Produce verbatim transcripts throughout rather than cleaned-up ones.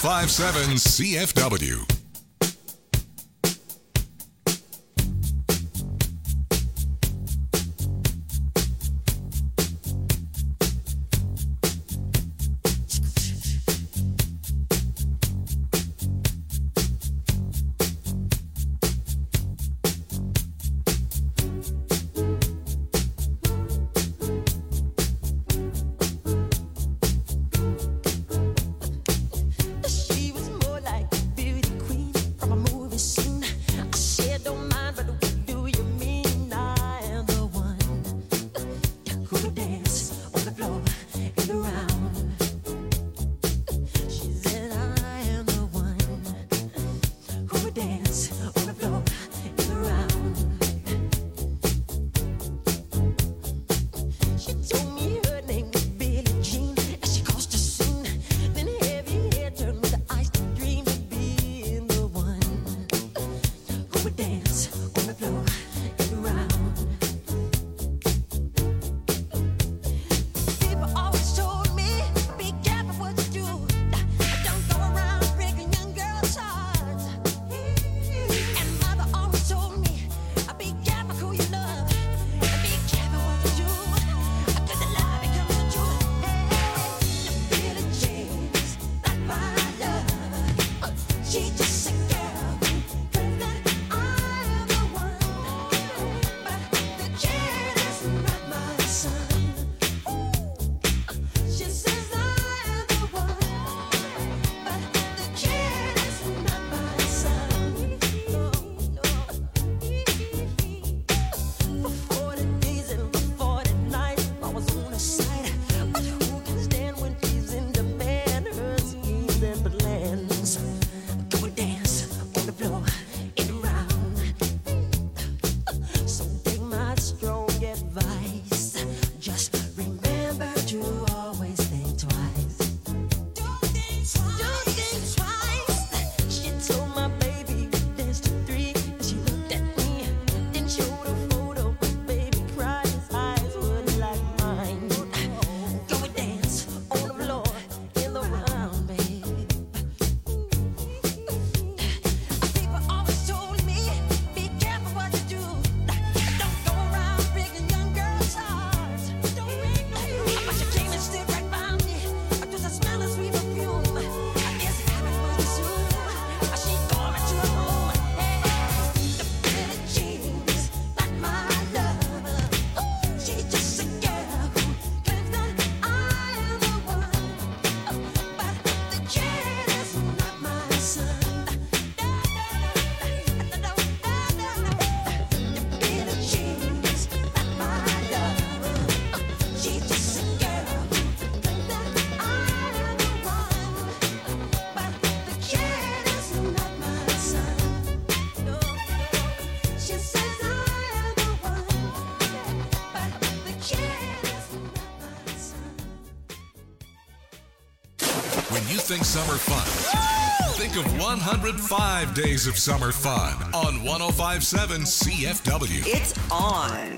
five seven C F W. She was more like a beauty queen from a movie scene. I said, don't mind, but what do you mean? I am the one who would dance on the floor and around. She said, I am the one who would dance on the floor and around. She told me her name was Billie Jean as she caused a scene. Then heavy hair turned with the eyes to dream of being the one who would dance on the floor and around. People always told me, be careful what you do. Don't go around breaking young girls' hearts. And mother always told me, be careful who you love. Be careful what you do. Cause the lie becomes the truth. Hey, Billie Jean's not my love. She just a girl who claims that I am the one. But the kid is not my son. She says I am the one. But the kid is not my son. For forty days and for forty nights, I was on her side. But who can stand when she's in demand? Her schemes and plans. Go and dance on the floor and around. So take my strong advice. Just remember to always think twice. Don't think twice. She told my baby we danced to three. And she looked at me, then showed a photo. Baby cried, his eyes were like mine. Go and dance on the floor in the round, baby. People always told me, be careful what you do. Don't go around breaking young girls' hearts. But she came and stood right by me. To the smell of sweet perfume. I guess it happened pretty soon. She called me to her home. Hey, the Billie Jean's not my love. She just a girl who claims that I am the one. But the kid is not my son. The Billie Jean's not my love. She just a girl who claims that I am the one. But the kid is not my son. No, she says I am the one. But the kid is not my son. When you think summer fun, think of one hundred five days of summer fun on one oh five point seven C F W. It's on.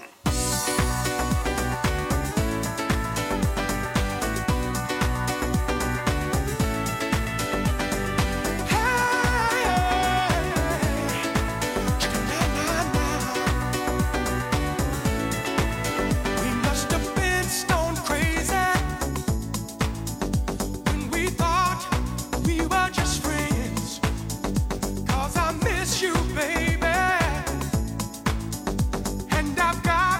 We must have been stone crazy when we thought we were just friends. 'Cause I miss you, baby, and I've got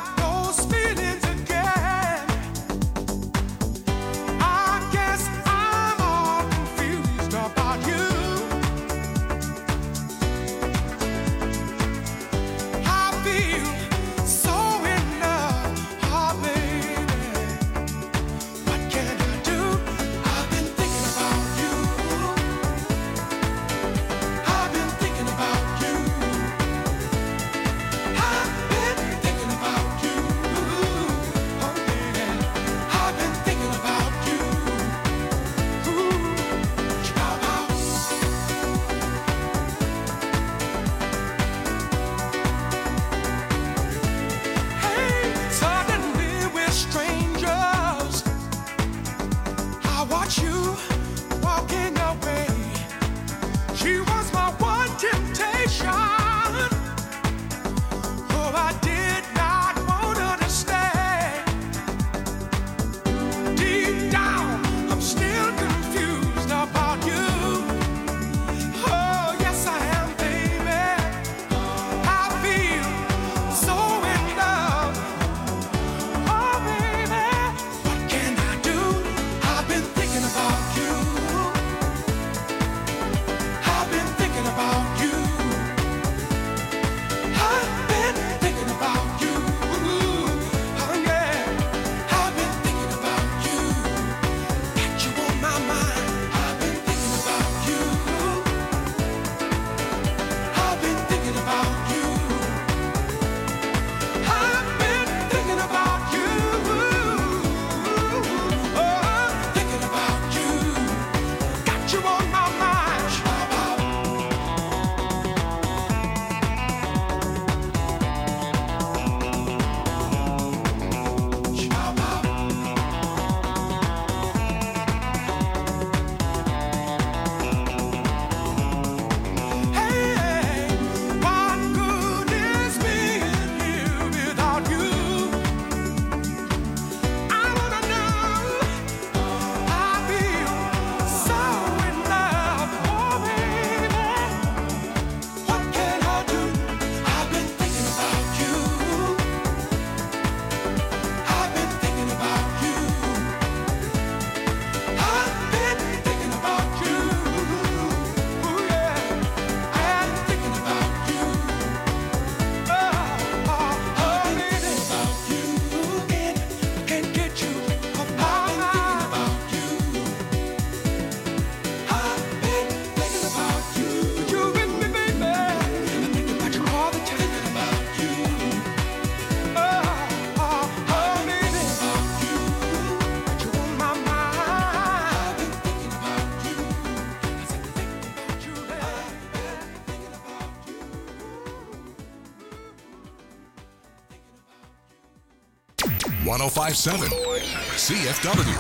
one oh five seven C F W.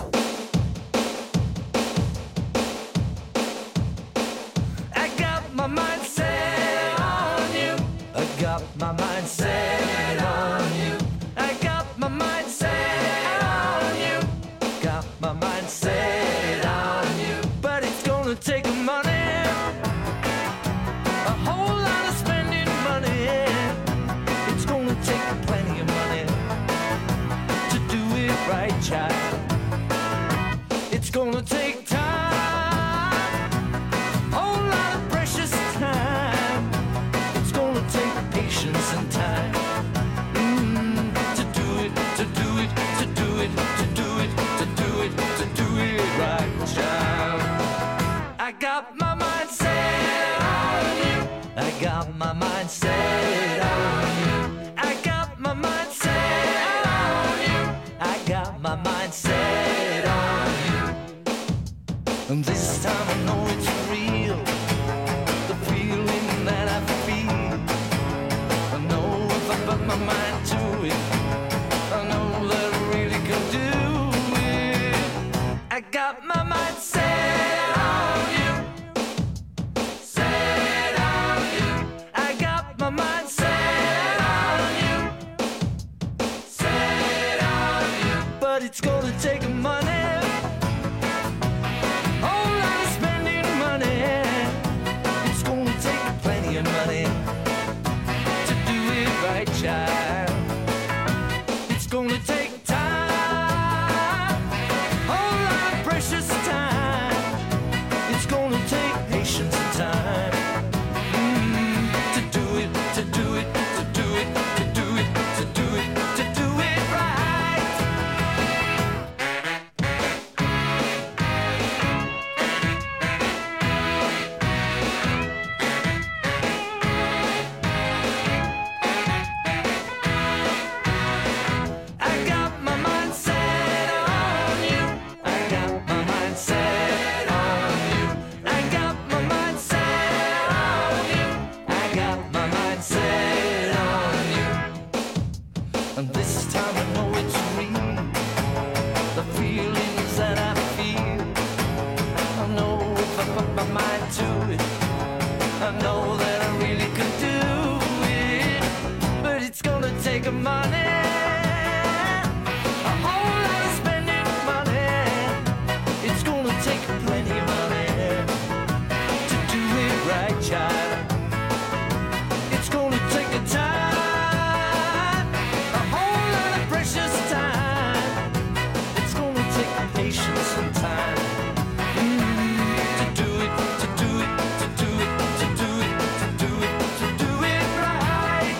I got my mind set on you. I got my mind set on you. I got my mind set on you. Got my mind set on you. But it's gonna take money, a whole lot of spending money. It's gonna take plenty of money to do it right, child. It's gonna take time, whole lot of precious time. It's gonna take patience and time mm, to do it, to do it, to do it, to do it, to do it, to do it right, child. I got my mind set on you. I got my mind set on you. I got my mind set on you. I got my mind set on you. And this time I know it's real, the feeling that I feel. I know if I put my mind to it, I know that I really can do it. I got my mind set on you, set on you. I got my mind set on you, set on you. But it's gonna take money, whole lot of spending money. It's gonna take plenty of money to do it right, child. It's gonna take time, whole lot of precious time. It's gonna take patience and time mm, to do it, to do it, to do it, to do it, to do it, to do it right. I got my mind set on you. I got my mind set on you. I got my mind set on you. I got my mind set on you. And this time I know it's real, the feelings that I feel. I know if I put my mind to it, I know that I really could do it. But it's gonna take money, a whole lot of spending money. It's gonna take plenty of money to do it right, child. It's gonna take a time, a whole lot of precious time. It's gonna take patience and time mm, to do it, to do it, to do it, to do it, to do it, to do it right.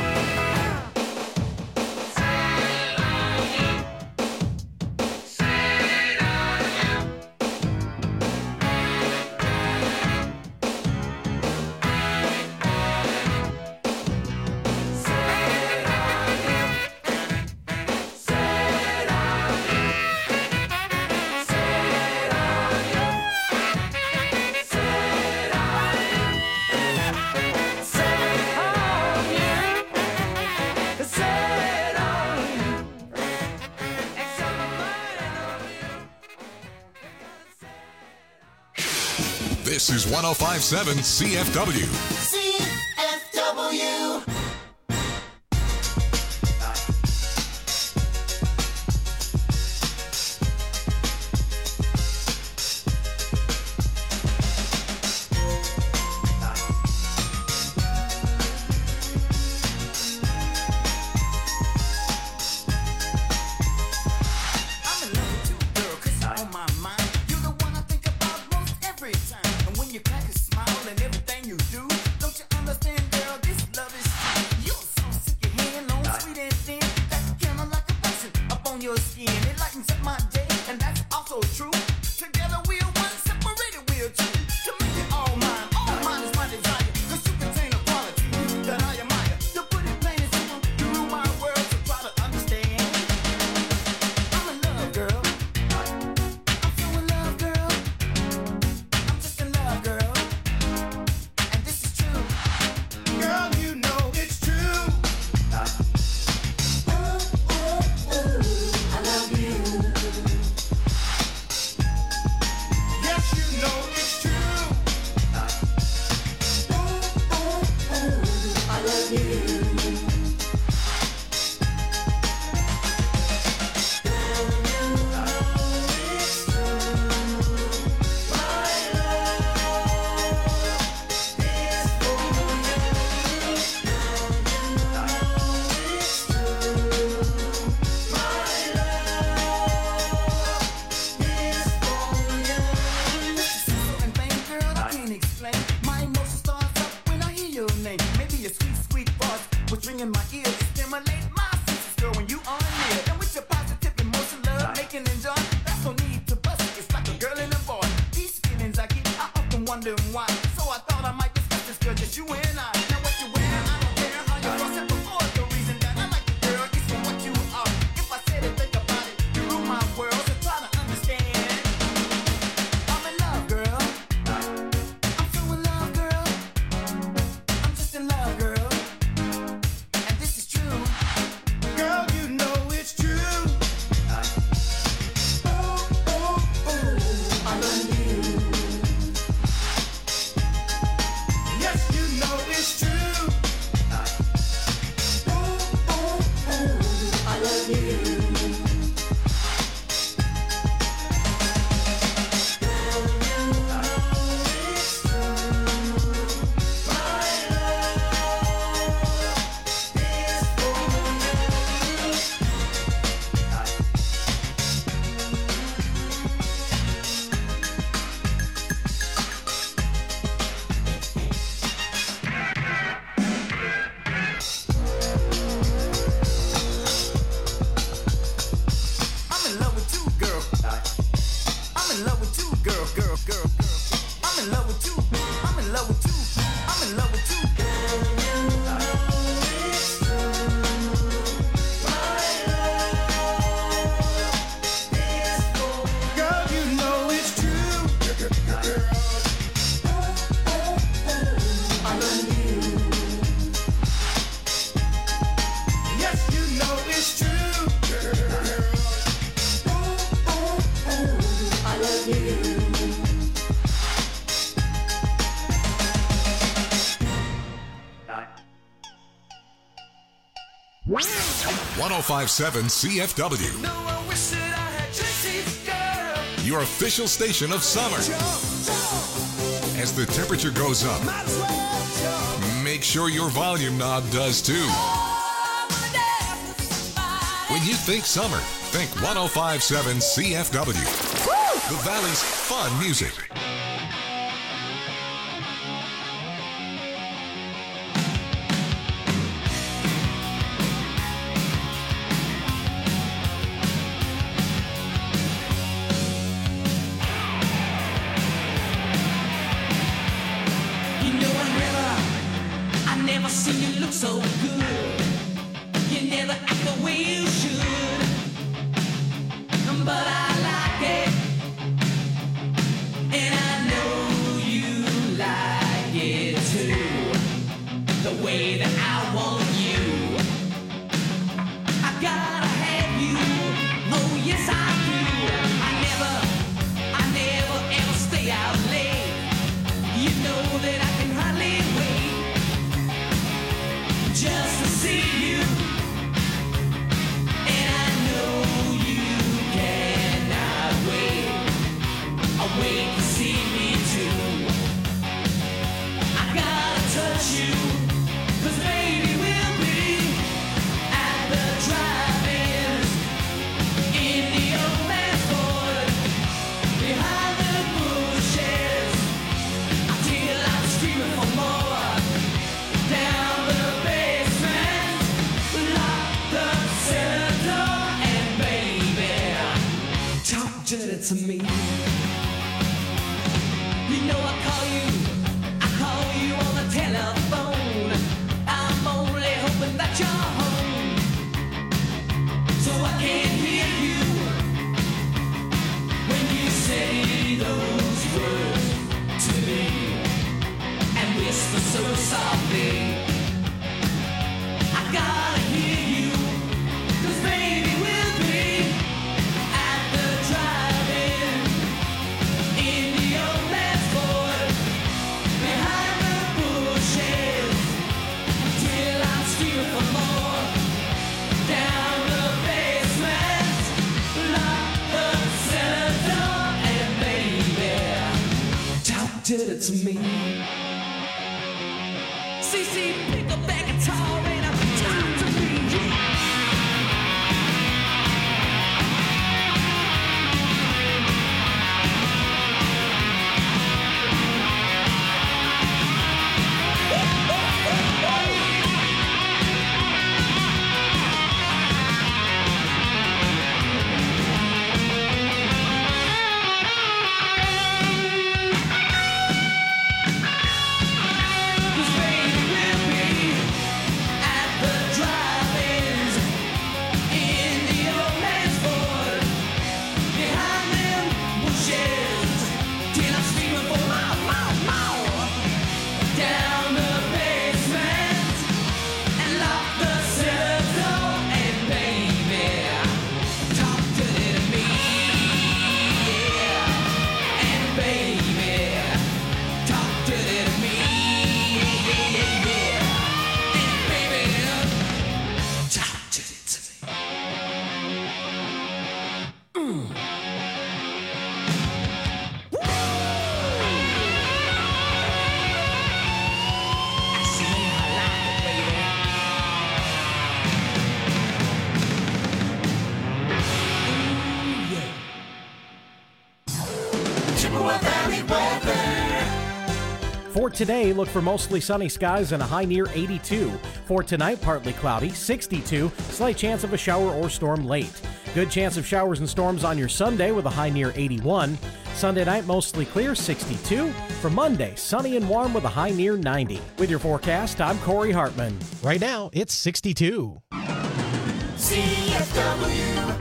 This is one oh five point seven C F W. C F W. I'm in love with you, girl, 'cause you're on my mind. You're the one I think about most every time. And when you crack a smile and everything you do, ring in my ears, stimulate my senses, girl, when you are near. And with your positive emotion, love making and joy, that's no need to bust it. It's like a girl and a boy. These feelings I keep, I often wonder why. So I thought I might discuss this, girl, just you and I. Now what you wear, I don't care how you cross it before. The reason that I like you, girl, is for what you are. If I said it, think about it, you rule my world, so try to understand. I'm in love, girl. I'm so in love, girl. I'm just in love, girl. And this is true. Girl, you know it's true. Oh, oh, oh, I love you. Yes, you know it's true. Oh, oh, oh, I love you. I'm in love with you, girl. I'm in love with you, girl, girl, girl, girl. I'm in love with you. I'm in love with you. I'm in love with you. Girl, you know it's true. I love you. Yes, you know it's true. I love you. one oh five point seven C F W, No, I wish that I had Trixie's girl. your official station of summer. As the temperature goes up, Might as well jump. make sure your volume knob does too. When you think summer, think one oh five point seven C F W. The Valley's fun music. You know I never, I never seen you look so good. You never act the way you should, but I like it, and I know you like it too. The way that I want you, I gotta have you. Oh yes I do. I never, I never ever stay out late. You know that I can hardly wait just to see you, and I know you cannot wait. I wait to see me too. I gotta touch you, 'cause baby we'll be at the drive-ins in the old man's Ford behind the bushes. Till I'm screaming for more. Down the basement, lock the cellar door, and baby, talk dirty to me. You know I call you, I call you on the telephone. I'm only hoping that you're home, so I can hear you when you say those words to me. And whisper so softly, I gotta hear you, 'cause baby we'll be at the drive-in in the old man's Ford behind the bushes till I'm screaming for more. Down the basement, lock the cellar door, and baby, talk dirty to me. C C, pick up that guitar and I'm talk to me. For today, look for mostly sunny skies and a high near eighty-two. For tonight, partly cloudy, sixty-two. Slight chance of a shower or storm late. Good chance of showers and storms on your Sunday with a high near eighty-one. Sunday night, mostly clear, sixty-two. For Monday, sunny and warm with a high near ninety. With your forecast, I'm Corey Hartman. Right now, it's sixty-two. C F W.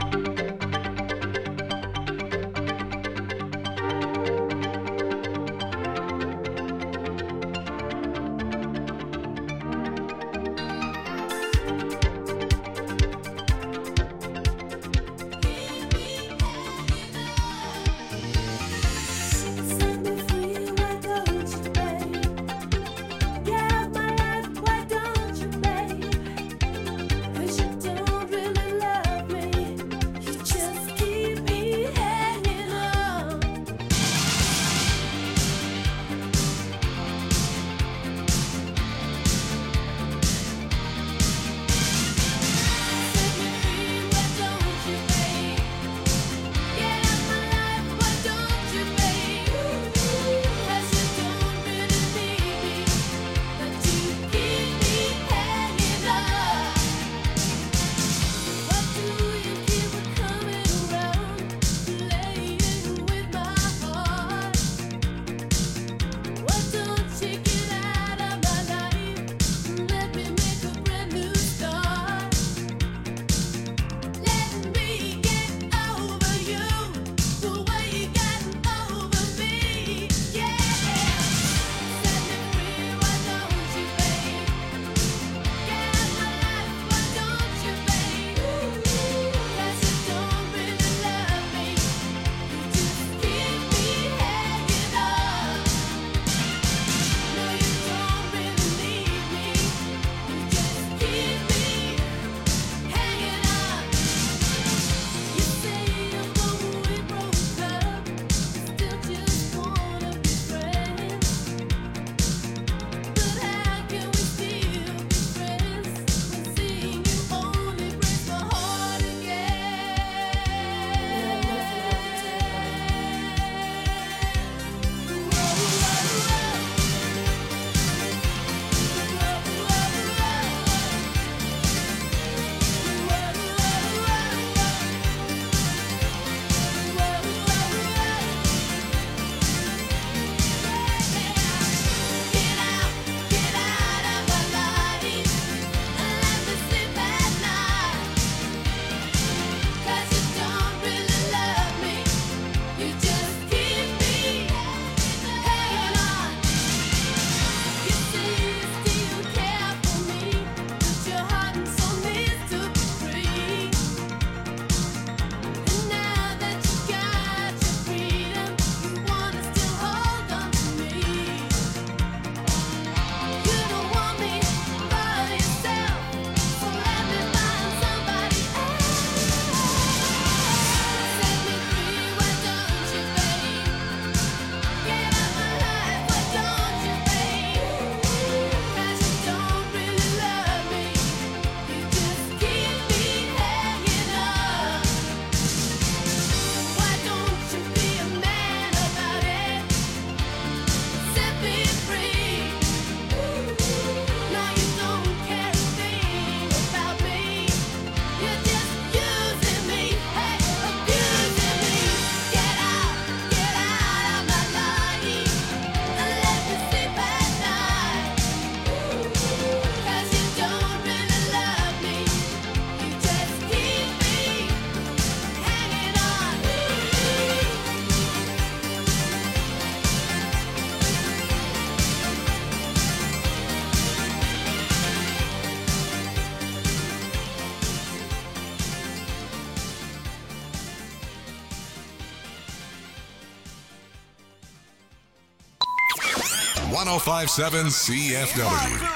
one oh five point seven C F W.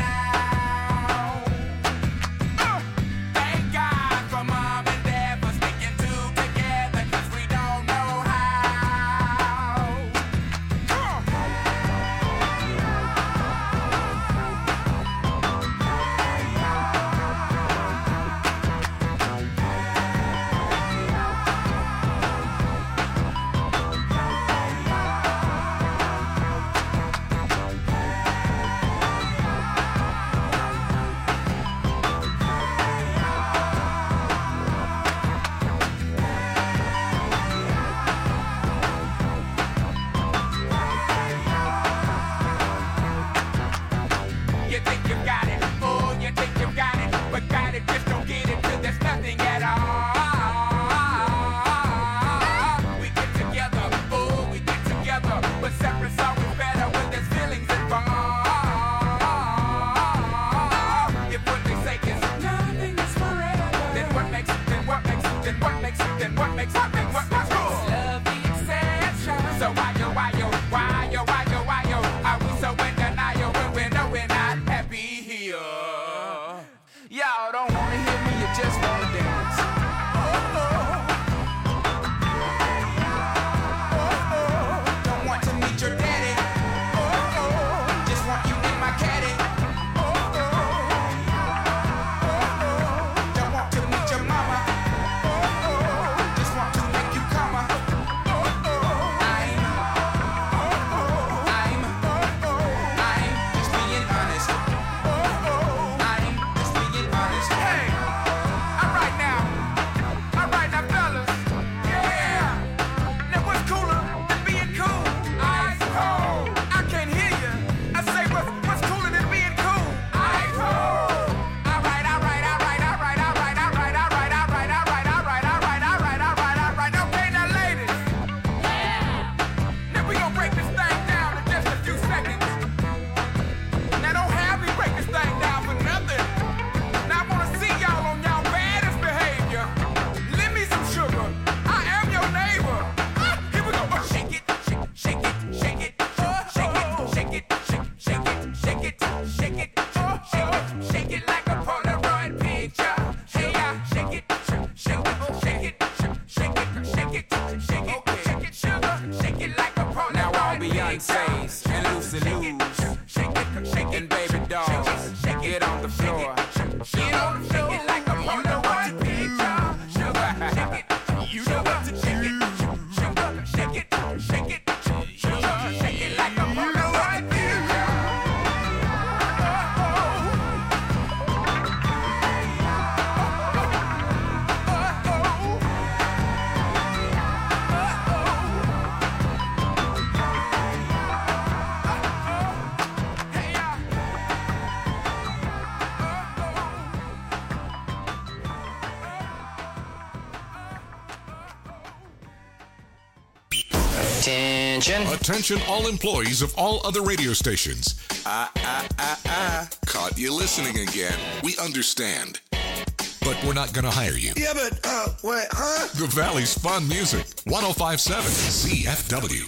Thank God for mom and dad for sticking like Says and Lucy Lou's. And baby dolls, get on the floor. Get on the floor like a you know what to do. You know what to do. Shake it, shake it, shake it like a you know what to do. Attention. Attention all employees of all other radio stations. Ah, ah, ah, ah. Caught you listening again. We understand. But we're not going to hire you. Yeah, but, uh, wait, huh? The Valley's fun music. one oh five point seven C F W.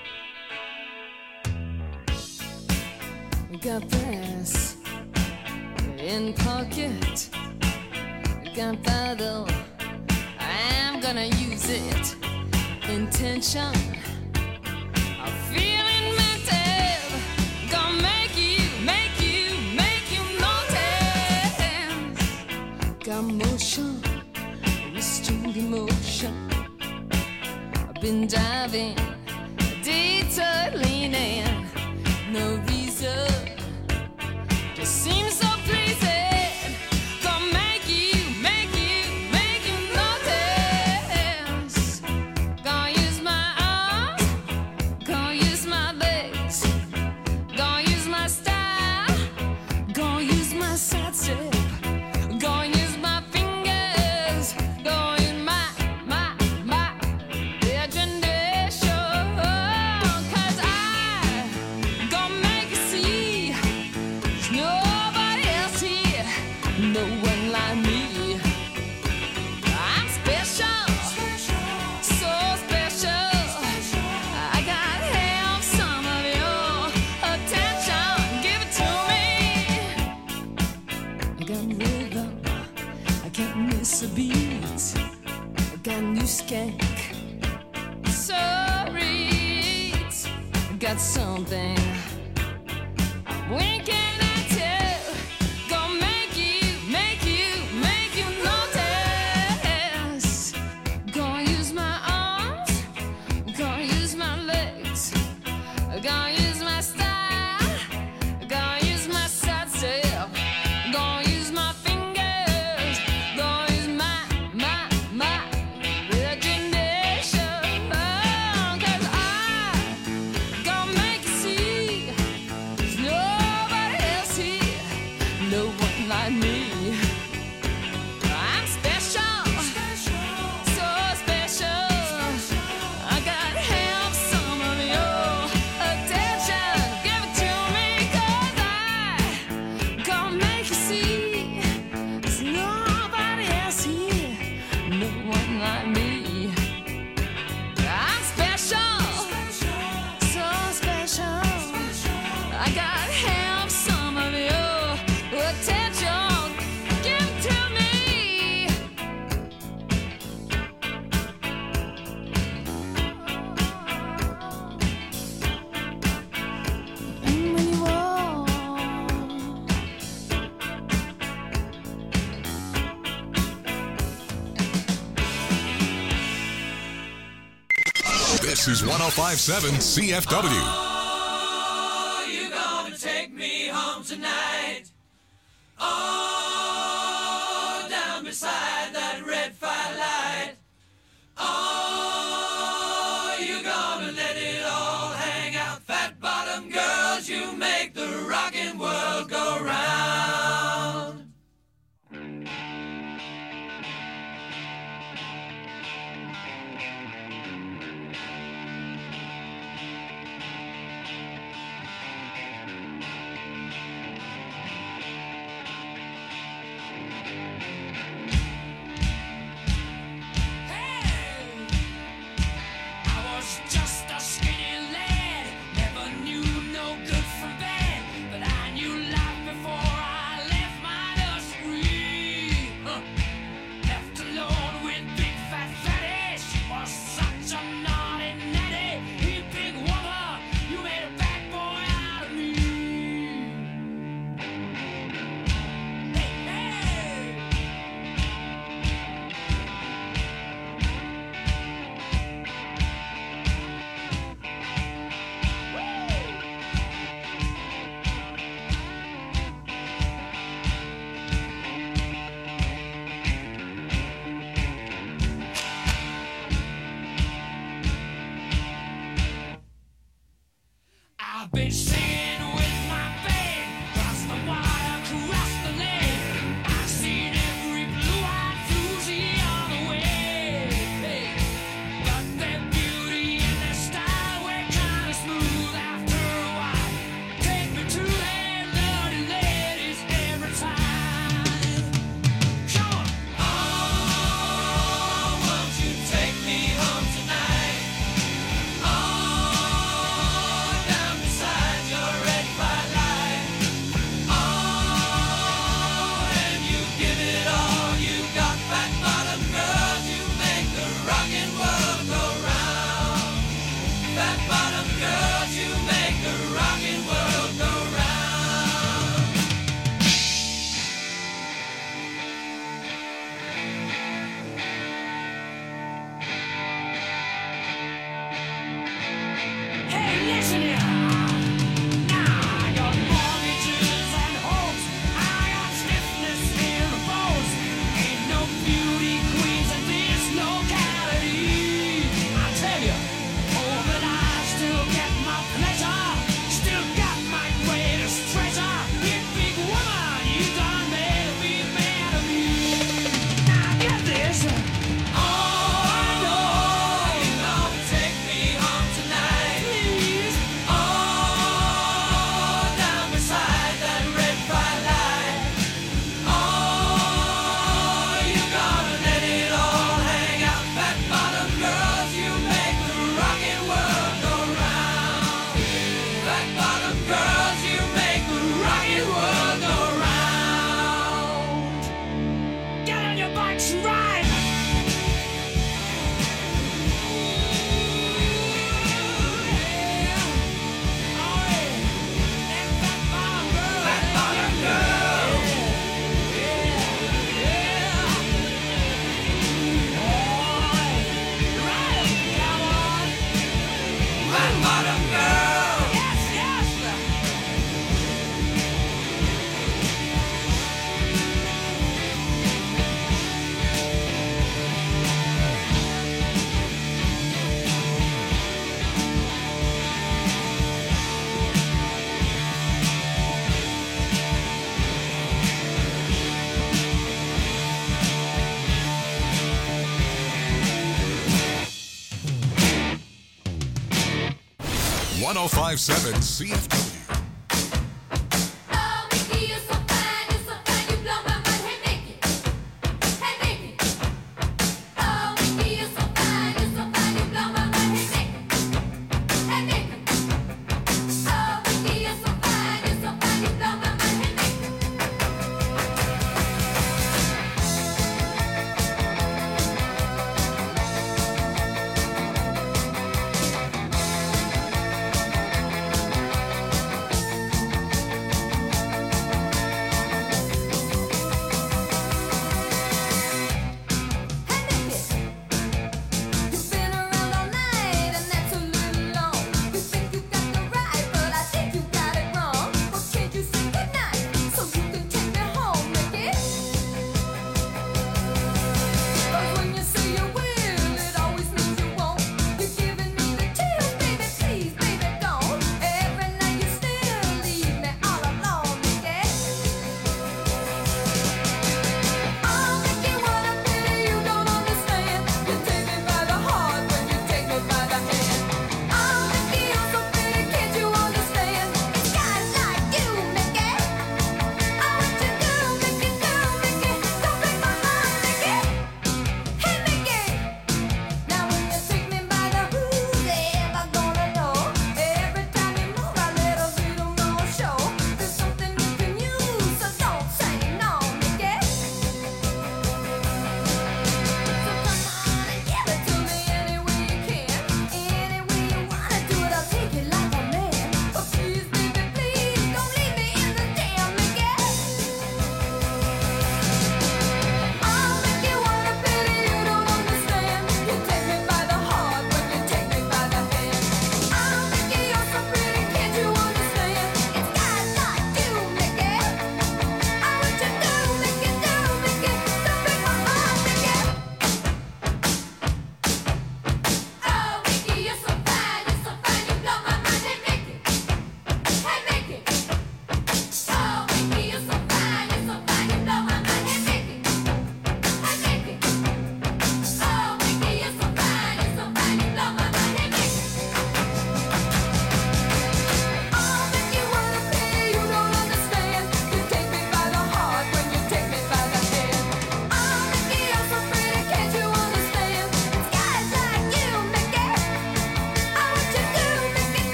Got brass in pocket. Got bottle. I'm gonna use it. Intention. I'm feeling mental. Gonna make you, make you, make you notice. Got motion, restrained emotion. I've been diving, detour leaning. No reason, just seems so pleasing. Gonna make you, make you, make you notice. Gonna use my arms, gonna use my legs, gonna use my style, gonna use my side step, gonna use my fingers, gonna use my, my, my imagination. 'Cause I gonna make you see there's nobody else here, no one like me. I'm special, so special. I gotta have some of your attention. Give it to me. I got rhythm, I can't miss a beat. I got new skank, sorry. I got something winking at you. Gonna make you, make you, make you notice. Gonna use my arms, gonna use my legs, gonna use my style, gonna use my side step, gonna use my fingers, gonna use my, my, my imagination. 'Cause I gonna make you see there's nobody else here, no one like me. I'm special, so special. I gotta have some of your attention. Give it to me, 'cause I gonna make you see there's nobody else here, no one like me. I'm special, so special. I gotta have some of your attention. Give it to me. And when you walk, This is one oh five point seven C F W. Oh, you gonna take me home tonight? Oh, down beside that red firelight. Oh, you gonna let it all hang out? Fat bottom girls, you make the rockin' world go round. Been singing with my band, cross the wire, cross the lane. I've seen every blue-eyed floozy on the way. Hey, got their beauty and their style, we're kinda smooth after a while. Take me to their dirty ladies every time. Come on. Oh, won't you take me home tonight? Oh, down beside your red firelight. Oh, and you give it all you got, fat bottom girls. You make the rockin' world go round. Fat bottom girls, you make the rockin' world go round. Hey, listen here. Now I got mortgages and homes. I got stiffness in the bones. Ain't no beauty queens in this locality. I tell you, oh, but I still get my pleasure. Still got my greatest treasure. You big woman, you done made me mad of me. Now get this. Oh, I know you gonna take me home tonight. Please. Oh, down beside that red firelight. Oh, you gonna let it all hang out, fat bottom girls. You make the rockin' world go round. Fat bottom girls, you make the rockin' world go round. Get on your bikes and ride. one oh five point seven C F W. Oh, Mickey, you're so fine, you're so fine, you blow my mind. Hey, Mickey, hey, Mickey. Oh, Mickey, you're so fine, you're so fine, you blow my mind. Hey, Mickey, hey, Mickey. Oh, Mickey, you're so fine, you're so fine, you blow my mind. Hey, Mickey.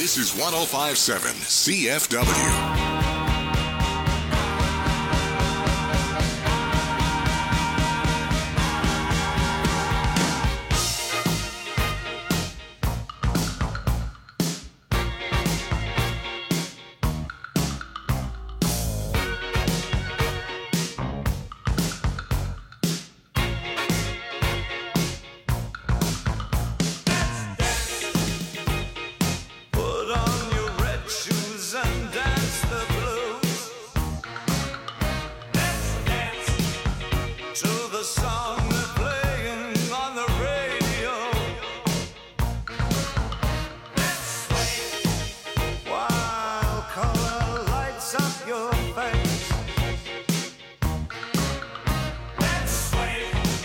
This is one oh five point seven C F W. Put on your red shoes and dance the blues. Let's dance to the song that's playing on the radio. Let's sway while color lights up your face. Let's sway,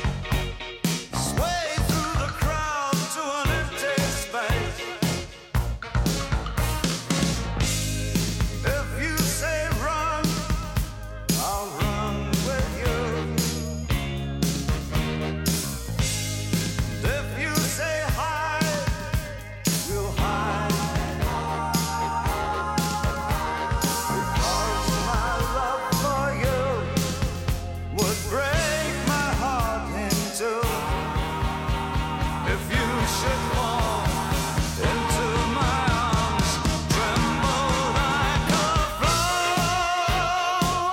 sway through the crowd to an empty space. If you say run, I'll run with you. If you say hide, we'll hide. Because my love for you would break my heart in two. If you should fall into my arms, tremble like a flower.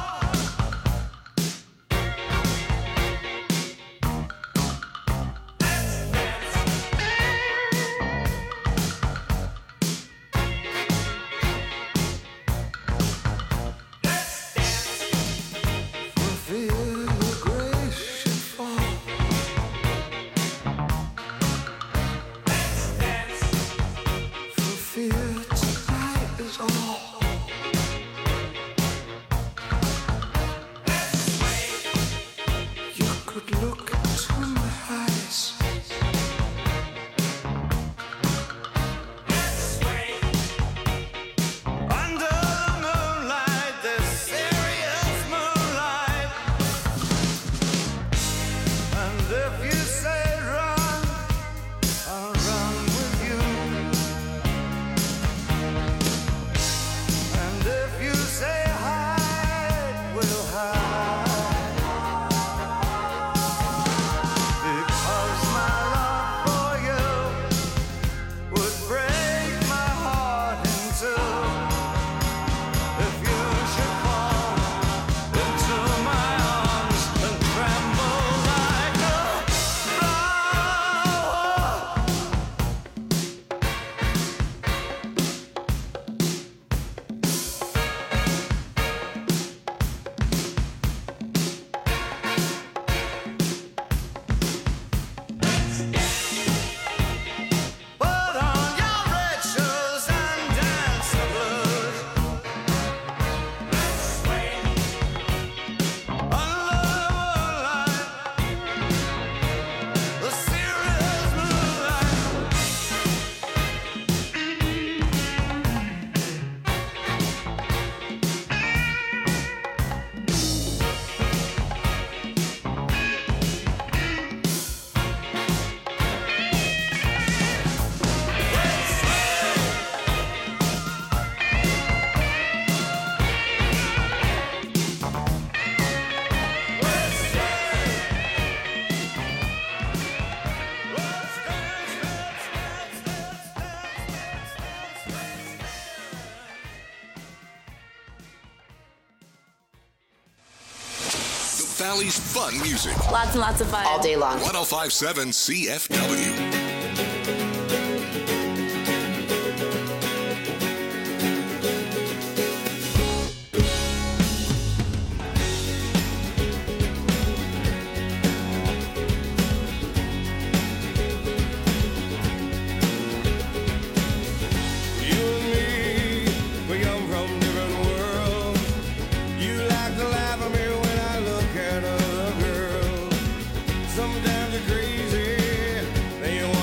For fear your grace should fall. For fear tonight is all. You could look into my eyes. Under the moonlight, this serious moonlight. And if you say run, I'll run with you. And if you say hide, we'll hide. Because my love for you would break my heart in two. If you should fall into my arms and tremble like a flower. Put on your red shoes and dance the blues. Under the moonlight, the serious moonlight. The Valley's fun music. Lots and lots of fun. All day long. one oh five point seven C F W. You and me, we come from different worlds. You like to laugh at me when I look at other girls. Sometimes you're crazy, then you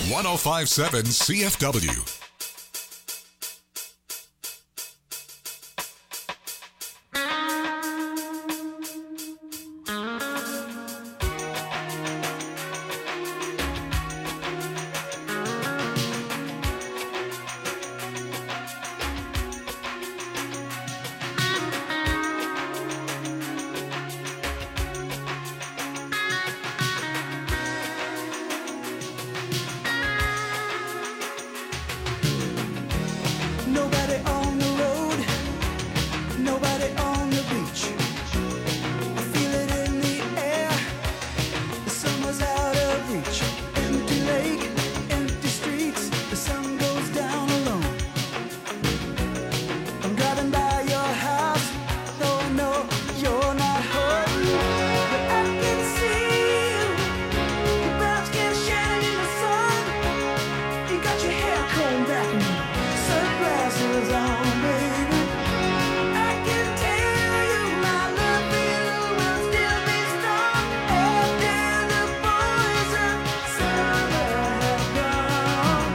one oh five point seven C F W. Nobody on the road, nobody on the beach. I feel it in the air, the summer's out of reach. Empty lake, empty streets, the sun goes down alone. I'm driving by your house, though I know you're not home. But I can see you, your brown skin shining in the sun. You got your hair combed back and sunglasses on, baby. I can tell you my love for you will still be strong after the boys of summer have gone.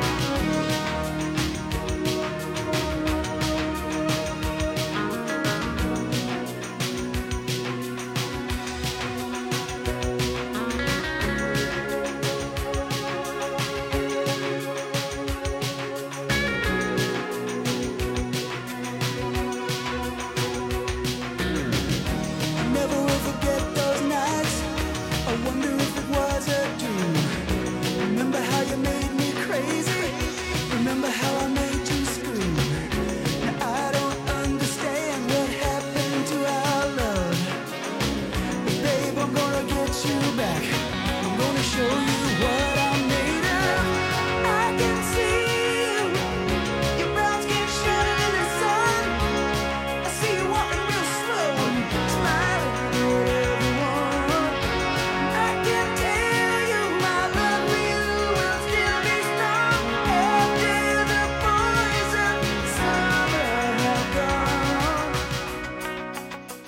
I never will forget those nights. I wonder if it was a dream. Remember how you made me crazy? Remember how I made you scream? Now I don't understand what happened to our love. But babe, I'm gonna get you back. I'm gonna show you what I'm made of. I can see you, your brown skin shining in the sun. I see you walking real slow and smiling at everyone. I can tell you my love for you will still be strong after the boys of summer have gone.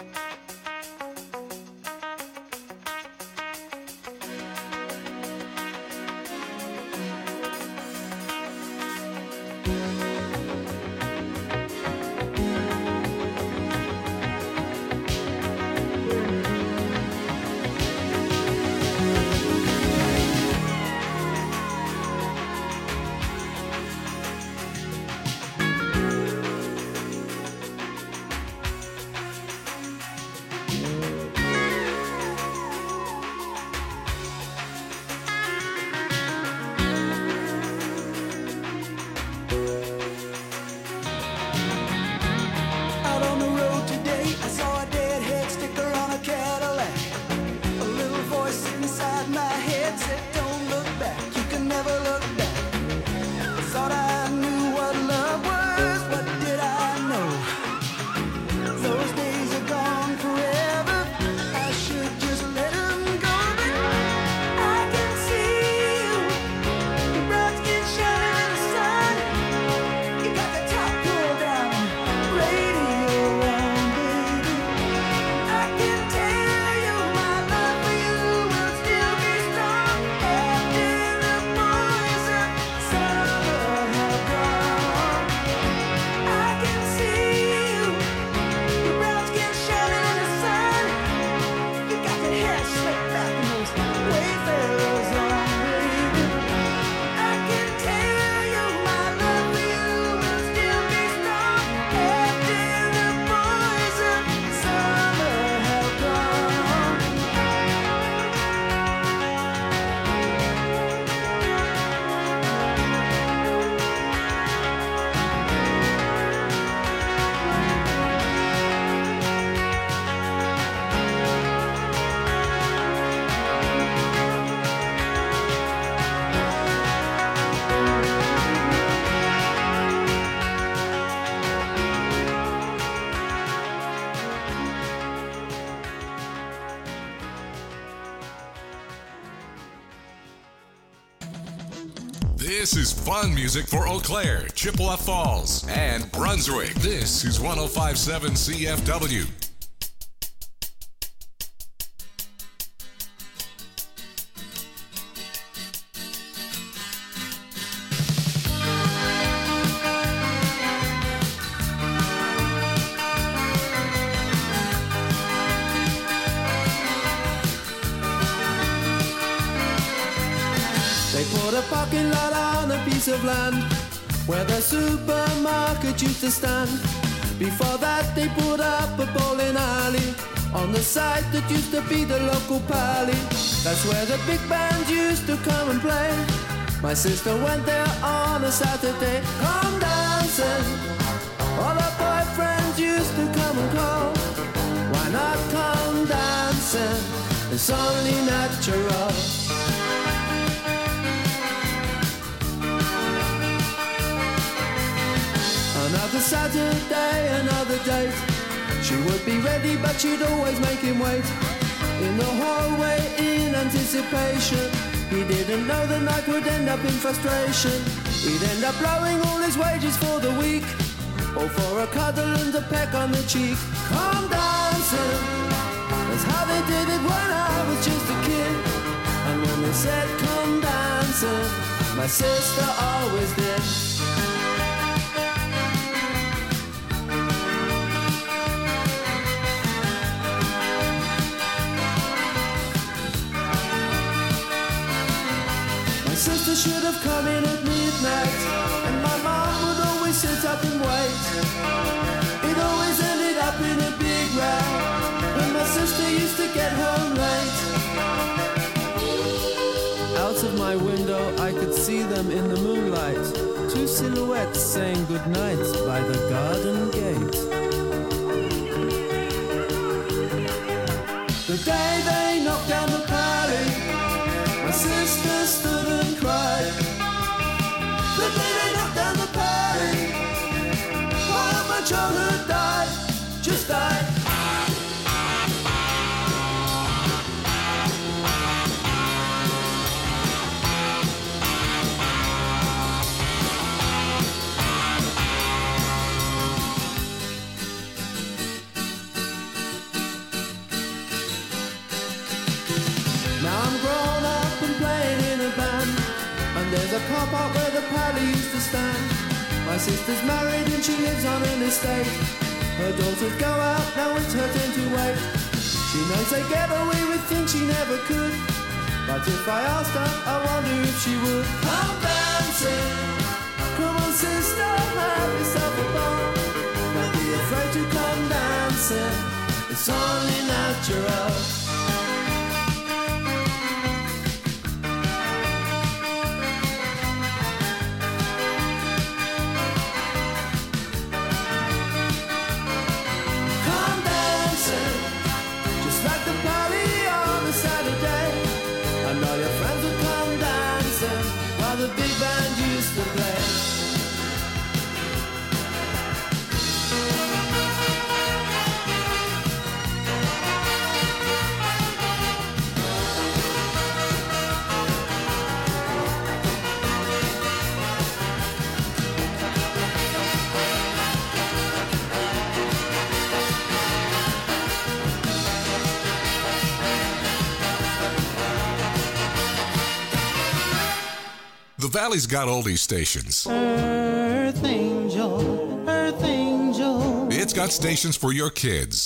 Out on the road today, I saw a deadhead sticker on a Cadillac. A little voice inside my head said, don't look back, you can never look back. I thought I knew what love was, what did I know? Those days are gone forever, I should just let them go. But I can see you, your brown skin shining in the sun. You got the top pulled down, radio on, baby. I can tell you my love for you will still be strong after the boys of summer have gone. I can see you, your brown skin shining in the sun. You got your hair slicked back and those wayfarers on, baby. I can tell you my love for you will still be strong after the boys of summer have gone. This is fun music for Eau Claire, Chippewa Falls, and Brunswick. This is one oh five point seven C F W. bought a parking lot on a piece of land where the supermarket used to stand. Before that they put up a bowling alley on the site that used to be the local pally. That's where the big bands used to come and play. My sister went there on a Saturday. Come dancing, all her boyfriends used to come and call. Why not come dancing? It's only natural. Another Saturday, another date. She would be ready, but she'd always make him wait in the hallway in anticipation. He didn't know the night would end up in frustration. He'd end up blowing all his wages for the week, or for a cuddle and a peck on the cheek. Come dancing, that's how they did it when I was just a kid. And when they said come dancing, my sister always did. My sister should have come in at midnight, and my mom would always sit up and wait. It always ended up in a big row when my sister used to get home late. Out of my window I could see them in the moonlight, two silhouettes saying goodnight by the garden gate. The day they knocked down the pally, my sister stood and cried. The day they knocked down the pally, while my childhood died, just died. Now I'm grown up and playing in a band, and there's a car park where the pally used to stand. My sister's married and she lives on an estate. Her daughters go out, now it's her turn to wait. She knows they get away with things she never could, but if I asked her, I wonder if she would. Come dancing, come on sister, have yourself a ball. Don't be afraid to come dancing, it's only natural. The big band used to play. The Valley's got oldies stations. Earth Angel, Earth Angel. It's got stations for your kids.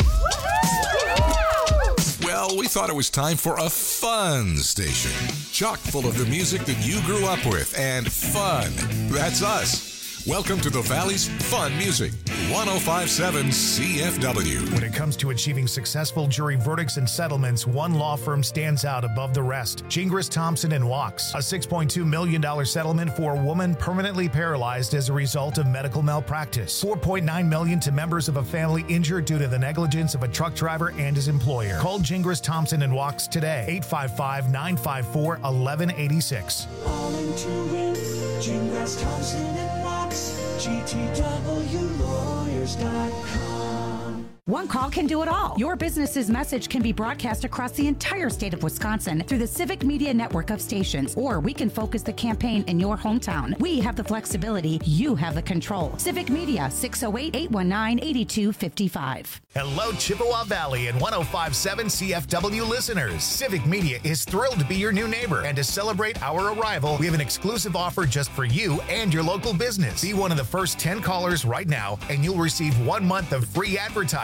Well, we thought it was time for a fun station. Chock full of the music that you grew up with, and fun. That's us. Welcome to the Valley's Fun Music, one oh five point seven C F W. When it comes to achieving successful jury verdicts and settlements, one law firm stands out above the rest. Gingras, Thompson and Wachs. A six point two million dollars settlement for a woman permanently paralyzed as a result of medical malpractice. four point nine million dollars to members of a family injured due to the negligence of a truck driver and his employer. Call Gingras, Thompson and Wachs today. eight five five, nine five four, one one eight six. All into win, Gingras, Thompson and Wachs, G T W lawyers dot com. One call can do it all. Your business's message can be broadcast across the entire state of Wisconsin through the Civic Media network of stations, or we can focus the campaign in your hometown. We have the flexibility, you have the control. Civic Media, six oh eight, eight one nine, eight two five five. Hello, Chippewa Valley and one oh five point seven C F W listeners. Civic Media is thrilled to be your new neighbor, and to celebrate our arrival, we have an exclusive offer just for you and your local business. Be one of the first ten callers right now, and you'll receive one month of free advertising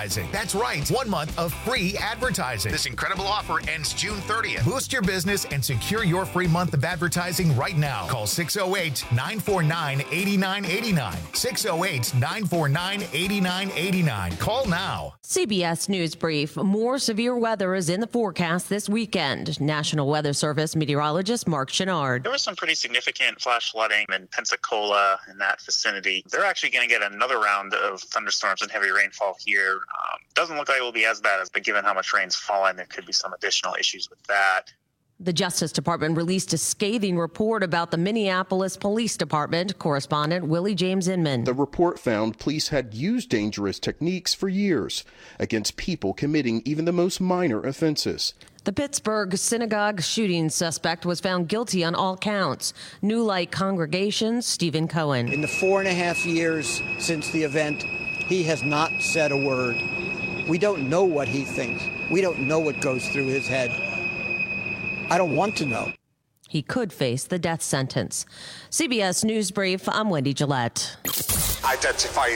advertising. That's right, one month of free advertising. This incredible offer ends June thirtieth. Boost your business and secure your free month of advertising right now. Call six oh eight, nine four nine, eight nine eight nine. six oh eight, nine four nine, eight nine eight nine. Call now. C B S News Brief. More severe weather is in the forecast this weekend. National Weather Service meteorologist Mark Chenard. There was some pretty significant flash flooding in Pensacola in that vicinity. They're actually going to get another round of thunderstorms and heavy rainfall here. Um, doesn't look like it will be as bad as, but given how much rain's fallen, there could be some additional issues with that. The Justice Department released a scathing report about the Minneapolis Police Department. Correspondent Willie James Inman. The report found police had used dangerous techniques for years against people committing even the most minor offenses. The Pittsburgh synagogue shooting suspect was found guilty on all counts. New Light Congregation, Stephen Cohen. In the four and a half years since the event, he has not said a word. We don't know what he thinks. We don't know what goes through his head. I don't want to know. He could face the death sentence. C B S News Brief, I'm Wendy Gillette. Identify